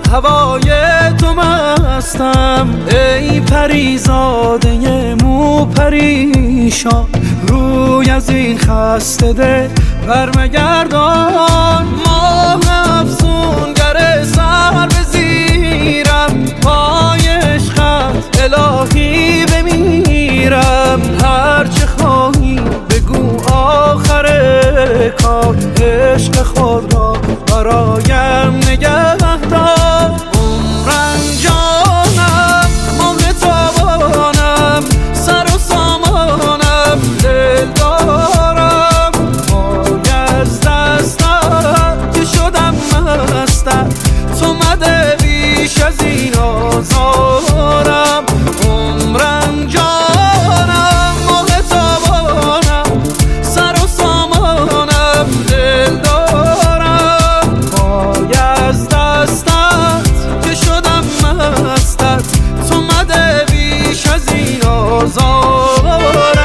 هوای تو مستم، ای پریزاده مو پریشان، روی از این خسته دل برمگردان. ماه افسونگر سر به زیرم، پای عشقت الهی بمیرم. هرچه خواهی بگو آخر کار، عشق خود را برایم نگه دار. عمرم جانم ماه تابانم، سر و سامانم دل دارم. پای از دستم که شدم مستم، تو مده بیش از این آزارم. عمرم جانم ماه تابانم، سر و سامانم دل دارم. پای از دستت که شدم مستت، تو مده بیش از این آزارم.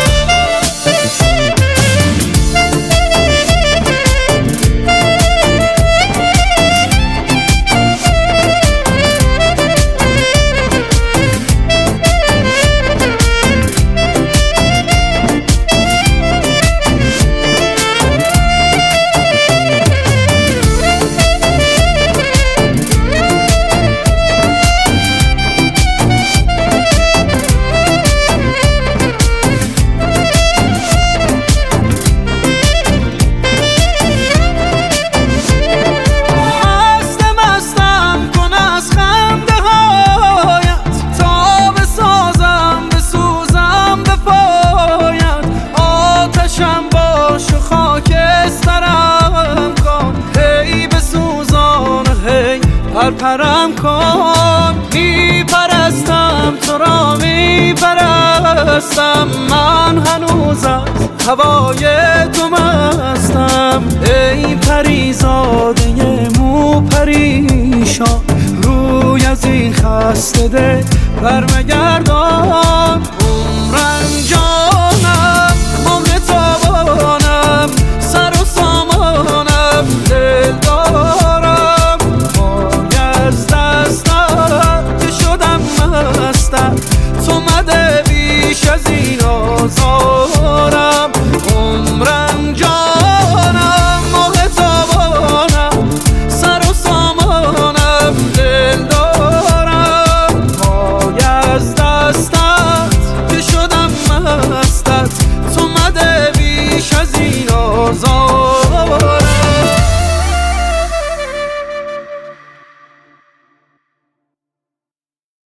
پرم کن، میپرستم تو را میپرستم. من هنوز از هوای تو مستم، ای پریزاده مو پریشان، روی از این خسته دل برمگردان.